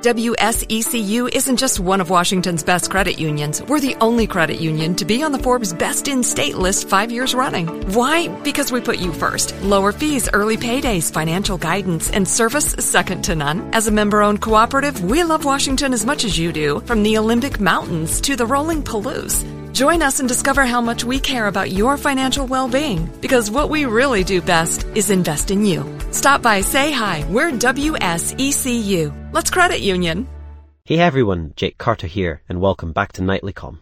WSECU isn't just one of Washington's best credit unions. We're the only credit union to be on the Forbes Best in State list 5 years running. Why? Because we put you first. Lower fees, early paydays, financial guidance, and service second to none. As a member-owned cooperative, we love Washington as much as you do, from the Olympic Mountains to the rolling Palouse. Join us and discover how much we care about your financial well-being, because what we really do best is invest in you. Stop by, say hi. We're WSECU. Let's credit union. Hey everyone, Jake Carter here, and welcome back to Nightly Com.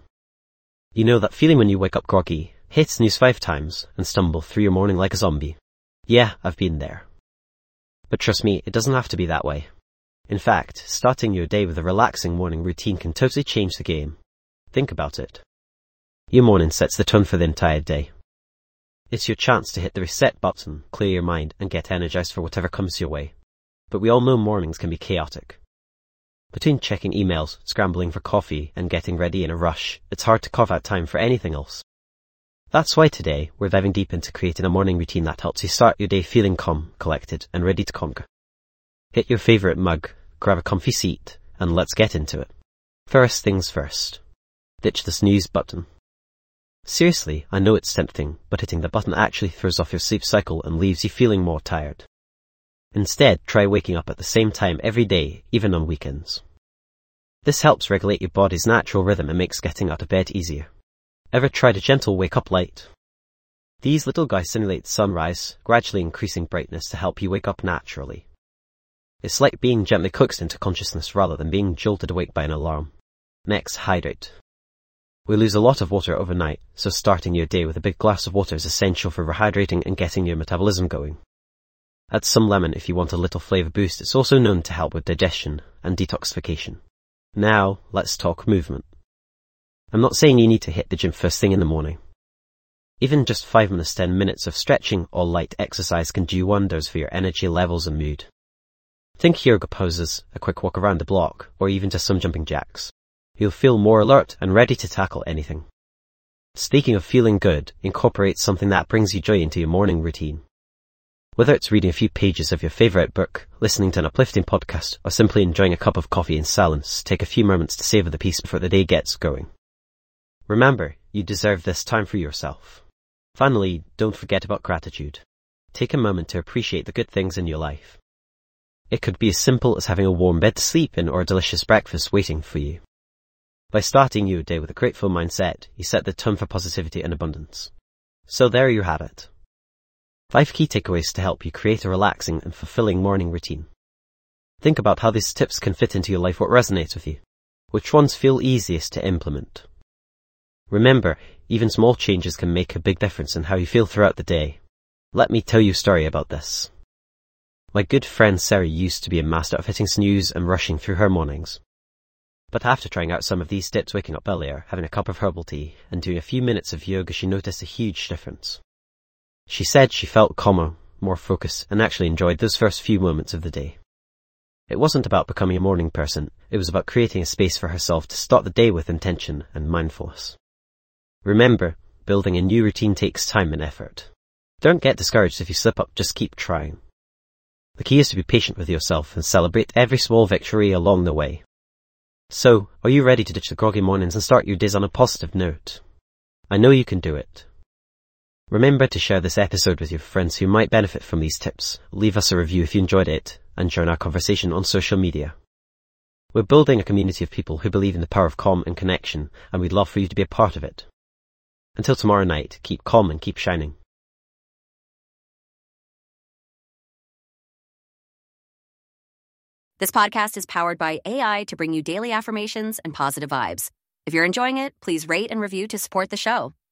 You know that feeling when you wake up groggy, hit snooze 5 times, and stumble through your morning like a zombie? Yeah, I've been there. But trust me, it doesn't have to be that way. In fact, starting your day with a relaxing morning routine can totally change the game. Think about it. Your morning sets the tone for the entire day. It's your chance to hit the reset button, clear your mind, and get energized for whatever comes your way. But we all know mornings can be chaotic. Between checking emails, scrambling for coffee, and getting ready in a rush, it's hard to carve out time for anything else. That's why today, we're diving deep into creating a morning routine that helps you start your day feeling calm, collected, and ready to conquer. Hit your favorite mug, grab a comfy seat, and let's get into it. First things first. Ditch the snooze button. Seriously, I know it's tempting, but hitting the button actually throws off your sleep cycle and leaves you feeling more tired. Instead, try waking up at the same time every day, even on weekends. This helps regulate your body's natural rhythm and makes getting out of bed easier. Ever tried a gentle wake-up light? These little guys simulate sunrise, gradually increasing brightness to help you wake up naturally. It's like being gently coaxed into consciousness rather than being jolted awake by an alarm. Next, hydrate. We lose a lot of water overnight, so starting your day with a big glass of water is essential for rehydrating and getting your metabolism going. Add some lemon if you want a little flavor boost. It's also known to help with digestion and detoxification. Now, let's talk movement. I'm not saying you need to hit the gym first thing in the morning. Even just 5 minutes, 10 minutes of stretching or light exercise can do wonders for your energy levels and mood. Think yoga poses, a quick walk around the block, or even just some jumping jacks. You'll feel more alert and ready to tackle anything. Speaking of feeling good, incorporate something that brings you joy into your morning routine. Whether it's reading a few pages of your favorite book, listening to an uplifting podcast, or simply enjoying a cup of coffee in silence, take a few moments to savor the peace before the day gets going. Remember, you deserve this time for yourself. Finally, don't forget about gratitude. Take a moment to appreciate the good things in your life. It could be as simple as having a warm bed to sleep in or a delicious breakfast waiting for you. By starting your day with a grateful mindset, you set the tone for positivity and abundance. So there you have it. 5 key takeaways to help you create a relaxing and fulfilling morning routine. Think about how these tips can fit into your life, what resonates with you. Which ones feel easiest to implement? Remember, even small changes can make a big difference in how you feel throughout the day. Let me tell you a story about this. My good friend Sarah used to be a master of hitting snooze and rushing through her mornings. But after trying out some of these tips, waking up earlier, having a cup of herbal tea, and doing a few minutes of yoga, she noticed a huge difference. She said she felt calmer, more focused, and actually enjoyed those first few moments of the day. It wasn't about becoming a morning person, it was about creating a space for herself to start the day with intention and mindfulness. Remember, building a new routine takes time and effort. Don't get discouraged if you slip up, just keep trying. The key is to be patient with yourself and celebrate every small victory along the way. So, are you ready to ditch the groggy mornings and start your days on a positive note? I know you can do it. Remember to share this episode with your friends who might benefit from these tips. Leave us a review if you enjoyed it, and join our conversation on social media. We're building a community of people who believe in the power of calm and connection, and we'd love for you to be a part of it. Until tomorrow night, keep calm and keep shining. This podcast is powered by AI to bring you daily affirmations and positive vibes. If you're enjoying it, please rate and review to support the show.